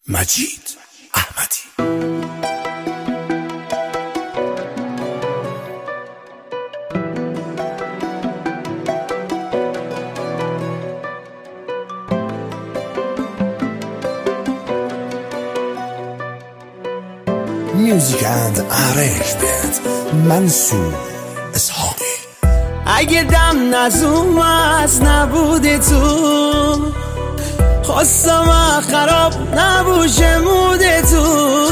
مجید احمدی. میوزیک اند ارنجمنت منصور اسحاقی. اگه دم نزوم از نبوده تو خواستم خراب نبوشه موده تو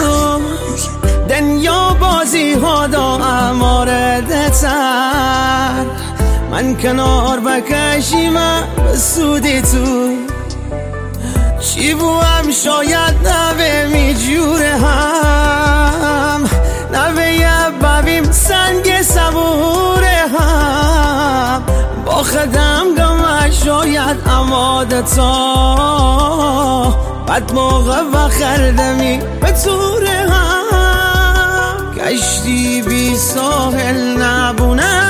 دنیا بازی ها دا امارده تر من کنار بکشیم به سود تو چی بوام شاید نوه میجوره هم نوه یه ببیم سنگ صبوره هم با خدم گمه شاید اماده تا بد موقع و خردمی به توره هم کشتی بی ساحل نبونه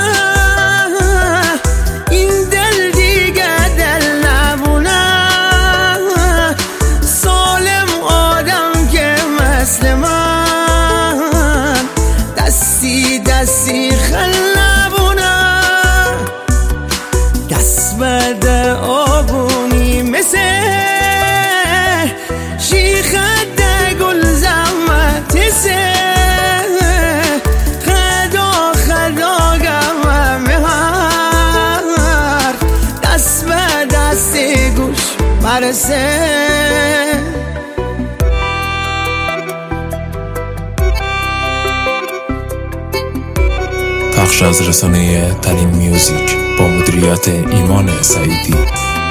این دل دیگه دل نبونه سالم آدم که مثل من دستی دستی خلبونه دست بده آبونی مثل شیخ ده گل زمت سه خدا خدا گمه مهر دست به دست گوش برسه. پخش از رسانه تلین میوزیک با مدیریت ایمان سعیدی.